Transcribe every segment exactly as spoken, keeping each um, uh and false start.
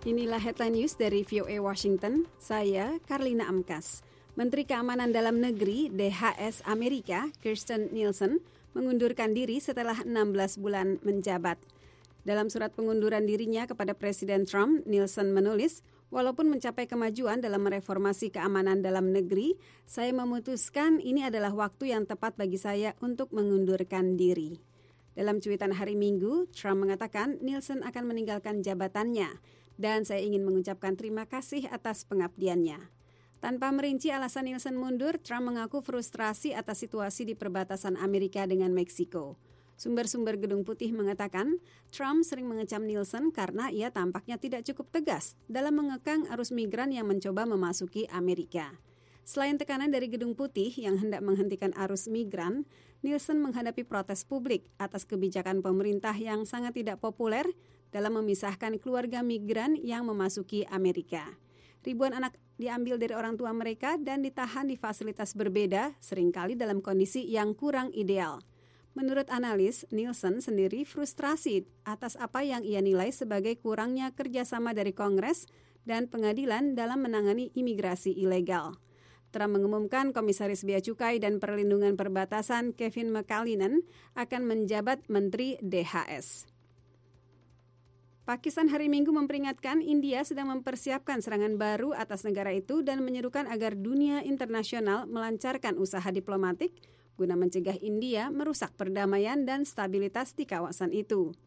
Inilah headline news dari V O A Washington. Saya Karlina Amkas. Menteri Keamanan Dalam Negeri D H S Amerika, Kirstjen Nielsen, mengundurkan diri setelah enam belas bulan menjabat. Dalam surat pengunduran dirinya kepada Presiden Trump, Nielsen menulis, walaupun mencapai kemajuan dalam mereformasi keamanan dalam negeri, saya memutuskan ini adalah waktu yang tepat bagi saya untuk mengundurkan diri. Dalam cuitan hari Minggu, Trump mengatakan Nielsen akan meninggalkan jabatannya dan saya ingin mengucapkan terima kasih atas pengabdiannya. Tanpa merinci alasan Nielsen mundur, Trump mengaku frustrasi atas situasi di perbatasan Amerika dengan Meksiko. Sumber-sumber Gedung Putih mengatakan Trump sering mengecam Nielsen karena ia tampaknya tidak cukup tegas dalam mengekang arus migran yang mencoba memasuki Amerika. Selain tekanan dari Gedung Putih yang hendak menghentikan arus migran, Nielsen menghadapi protes publik atas kebijakan pemerintah yang sangat tidak populer dalam memisahkan keluarga migran yang memasuki Amerika. Ribuan anak diambil dari orang tua mereka dan ditahan di fasilitas berbeda, seringkali dalam kondisi yang kurang ideal. Menurut analis, Nielsen sendiri frustrasi atas apa yang ia nilai sebagai kurangnya kerjasama dari Kongres dan pengadilan dalam menangani imigrasi ilegal. Trump mengumumkan Komisaris Bea Cukai dan Perlindungan Perbatasan Kevin McAleenan akan menjabat Menteri D H S. Pakistan hari Minggu memperingatkan India sedang mempersiapkan serangan baru atas negara itu dan menyerukan agar dunia internasional melancarkan usaha diplomatik guna mencegah India merusak perdamaian dan stabilitas di kawasan itu.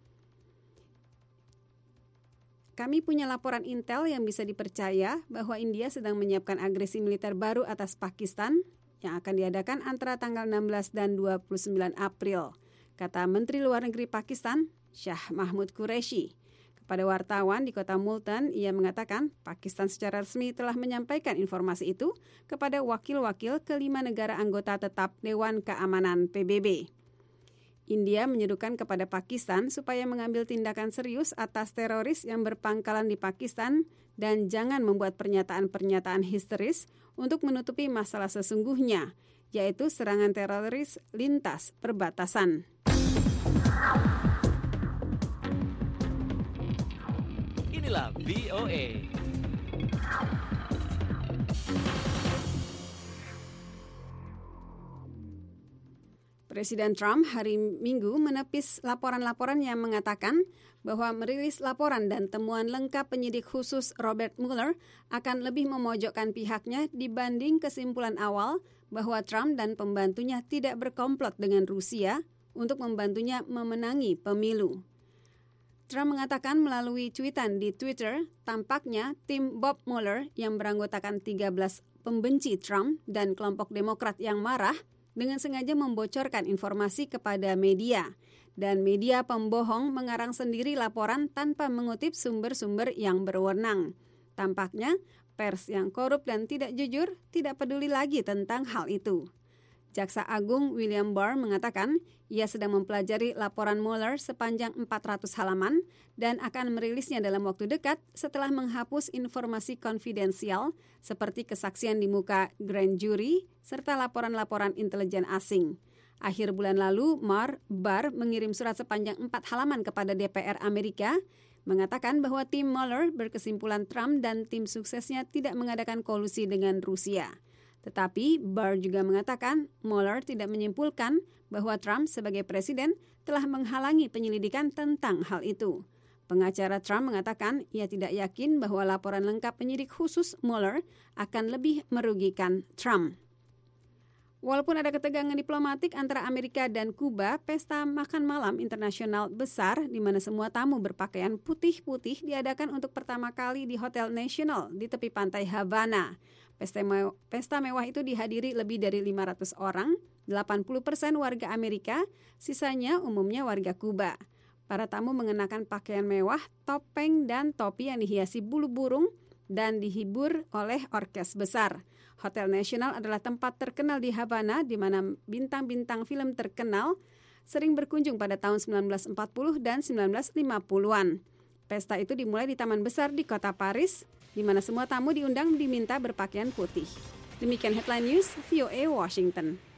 Kami punya laporan intel yang bisa dipercaya bahwa India sedang menyiapkan agresi militer baru atas Pakistan yang akan diadakan antara tanggal enam belas dan dua puluh sembilan April, kata Menteri Luar Negeri Pakistan, Shah Mahmud Qureshi. Pada wartawan di kota Multan, ia mengatakan Pakistan secara resmi telah menyampaikan informasi itu kepada wakil-wakil kelima negara anggota tetap Dewan Keamanan P B B. India menyerukan kepada Pakistan supaya mengambil tindakan serius atas teroris yang berpangkalan di Pakistan dan jangan membuat pernyataan-pernyataan histeris untuk menutupi masalah sesungguhnya, yaitu serangan teroris lintas perbatasan. Inilah V O A. Presiden Trump hari Minggu menepis laporan-laporan yang mengatakan bahwa merilis laporan dan temuan lengkap penyidik khusus Robert Mueller akan lebih memojokkan pihaknya dibanding kesimpulan awal bahwa Trump dan pembantunya tidak berkomplot dengan Rusia untuk membantunya memenangi pemilu. Trump mengatakan melalui cuitan di Twitter, tampaknya tim Bob Mueller yang beranggotakan tiga belas pembenci Trump dan kelompok Demokrat yang marah dengan sengaja membocorkan informasi kepada media. Dan media pembohong mengarang sendiri laporan tanpa mengutip sumber-sumber yang berwenang. Tampaknya pers yang korup dan tidak jujur tidak peduli lagi tentang hal itu. Jaksa Agung William Barr mengatakan ia sedang mempelajari laporan Mueller sepanjang empat ratus halaman dan akan merilisnya dalam waktu dekat setelah menghapus informasi konfidensial seperti kesaksian di muka grand jury serta laporan-laporan intelijen asing. Akhir bulan lalu, Mar Barr mengirim surat sepanjang empat halaman kepada D P R Amerika mengatakan bahwa tim Mueller berkesimpulan Trump dan tim suksesnya tidak mengadakan kolusi dengan Rusia. Tetapi Barr juga mengatakan Mueller tidak menyimpulkan bahwa Trump sebagai presiden telah menghalangi penyelidikan tentang hal itu. Pengacara Trump mengatakan ia tidak yakin bahwa laporan lengkap penyidik khusus Mueller akan lebih merugikan Trump. Walaupun ada ketegangan diplomatik antara Amerika dan Kuba, pesta makan malam internasional besar di mana semua tamu berpakaian putih-putih diadakan untuk pertama kali di Hotel National di tepi pantai Havana. Pesta mewah, pesta mewah itu dihadiri lebih dari lima ratus orang, delapan puluh persen warga Amerika, sisanya umumnya warga Kuba. Para tamu mengenakan pakaian mewah, topeng dan topi yang dihiasi bulu burung dan dihibur oleh orkes besar. Hotel National adalah tempat terkenal di Havana di mana bintang-bintang film terkenal sering berkunjung pada tahun sembilan belas empat puluh dan sembilan belas lima puluhan. Pesta itu dimulai di Taman Besar di kota Paris, di mana semua tamu diundang diminta berpakaian putih. Demikian headline news V O A Washington.